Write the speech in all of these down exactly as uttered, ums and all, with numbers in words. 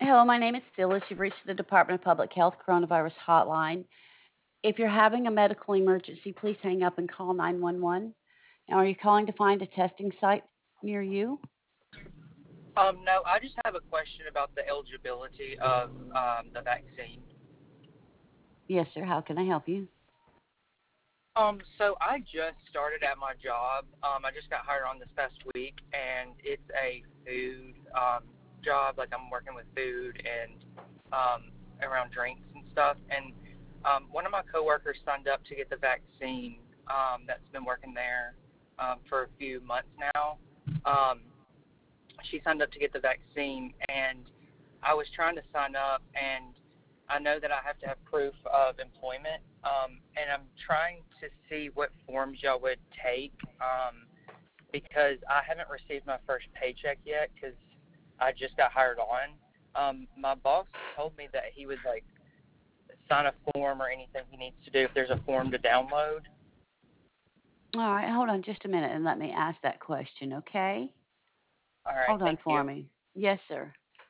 Hello, my name is Phyllis. You've reached the Department of Public Health Coronavirus Hotline. If you're having a medical emergency, please hang up and call nine one one. Now, are you calling to find a testing site near you? Um, no, I just have a question about the eligibility of um, the vaccine. Yes, sir. How can I help you? Um, so I just started at my job. Um, I just got hired on this past week, and it's a food um, job. Like I'm working with food and um, around drinks and stuff. And um, one of my coworkers signed up to get the vaccine. Um, that's been working there um, for a few months now. Um, she signed up to get the vaccine, and I was trying to sign up, and I know that I have to have proof of employment, um, and I'm trying to see what forms y'all would take, um, because I haven't received my first paycheck yet because I just got hired on. Um, my boss told me that he would like sign a form or anything he needs to do if there's a form to download. All right, hold on just a minute and let me ask that question, okay? All right, Hold on thank you. for me. Yes, sir.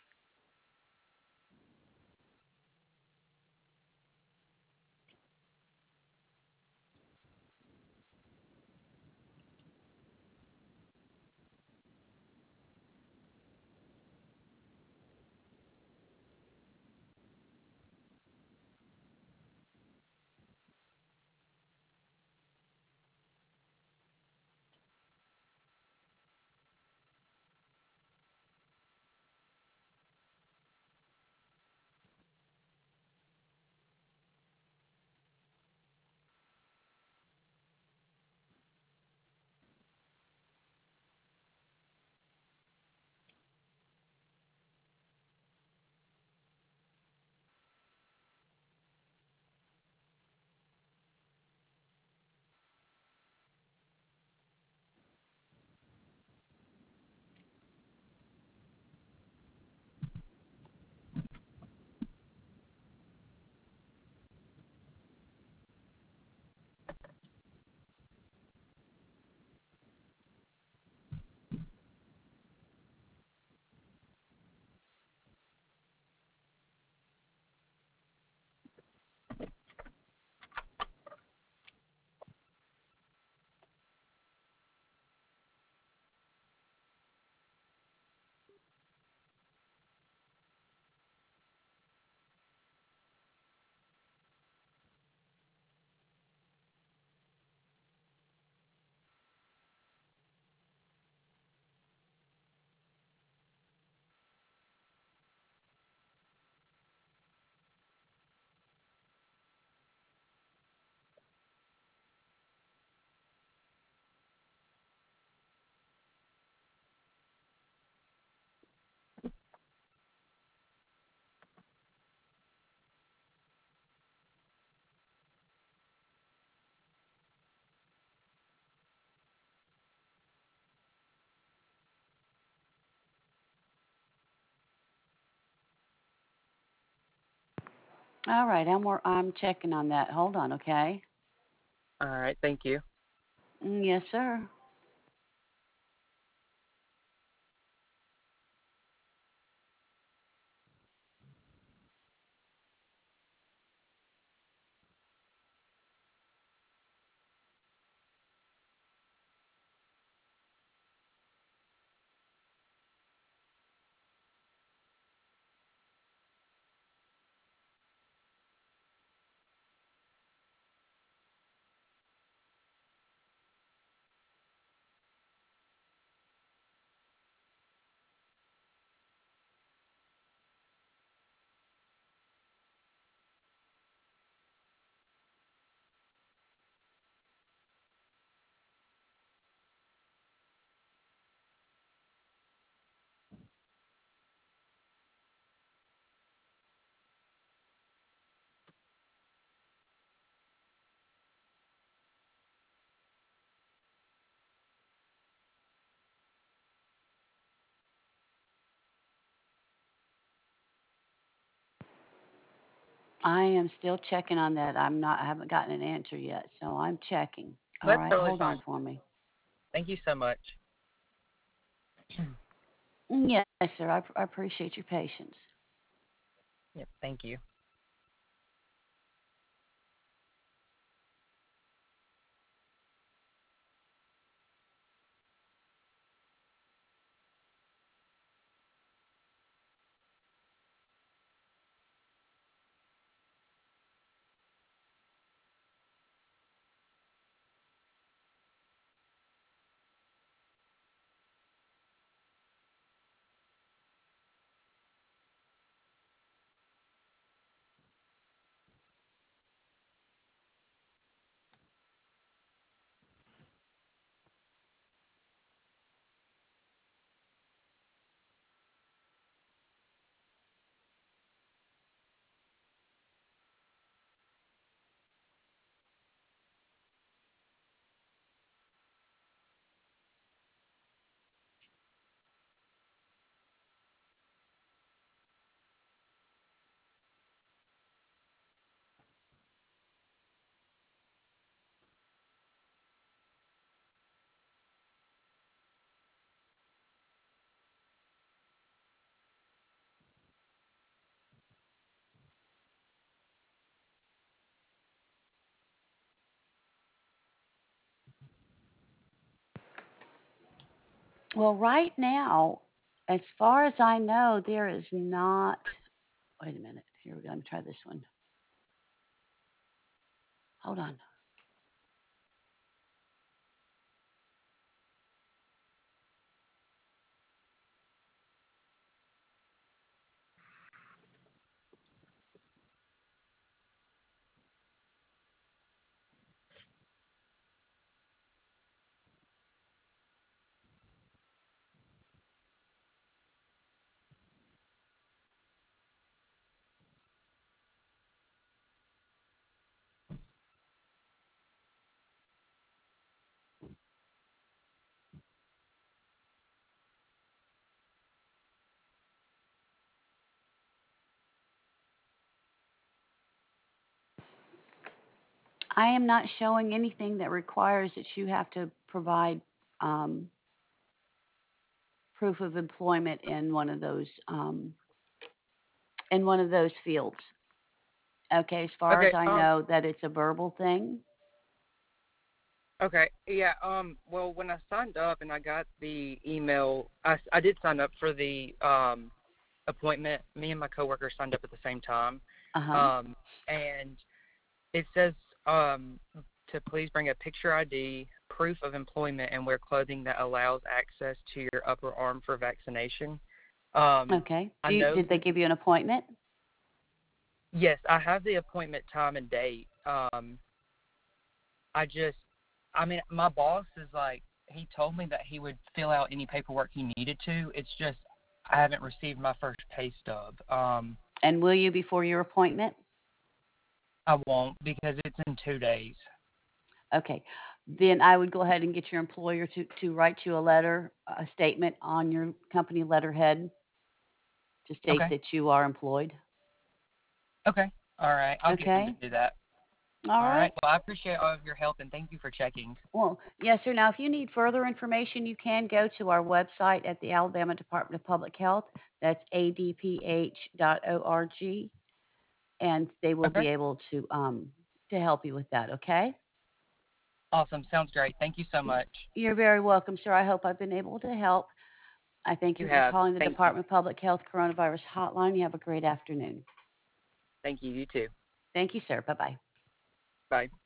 All right, I'm wor- I'm checking on that. Hold on, okay? All right, thank you. Mm, yes, sir. I am still checking on that. I'm not I haven't gotten an answer yet, so I'm checking. All That's right, totally hold on fine. for me. Thank you so much. Mm, yes, sir. I, I appreciate your patience. Yep. Thank you. Well, right now, as far as I know, there is not. Wait a minute. Here we go. Let me try this one. Hold on. I am not showing anything that requires that you have to provide um, proof of employment in one of those um, in one of those fields. Okay, as far as Okay. I Um. know, that it's a verbal thing. Okay. Yeah. Um. Well, when I signed up and I got the email, I, s- I did sign up for the um appointment. Me and my coworker signed up at the same time. Uh huh. Um. And it says um to please bring a picture I D, proof of employment, and wear clothing that allows access to your upper arm for vaccination. Um. Okay. I Do you, know. did they give you an appointment? Yes, I have the appointment time and date. Um. I just, I mean, my boss is like, he told me that he would fill out any paperwork he needed to. It's just, I haven't received my first pay stub. Um, And will you before your appointment? I won't because it's in two days. Okay. Then I would go ahead and get your employer to, to write you a letter, a statement on your company letterhead to state Okay. that you are employed. Okay. All right. I'll get them to Okay. do that. All All right. right. Well, I appreciate all of your help and thank you for checking. Well, yes, sir. Now, if you need further information, you can go to our website at the Alabama Department of Public Health. That's a d p h dot org, and they will Okay. be able to um, to help you with that. Okay. Awesome. Sounds great. Thank you so much. You're very welcome, sir. I hope I've been able to help. I thank You you for have. calling the Thank you. Department of Public Health Coronavirus Hotline. You have a great afternoon. Thank you. You too. Thank you, sir. Bye bye. Bye.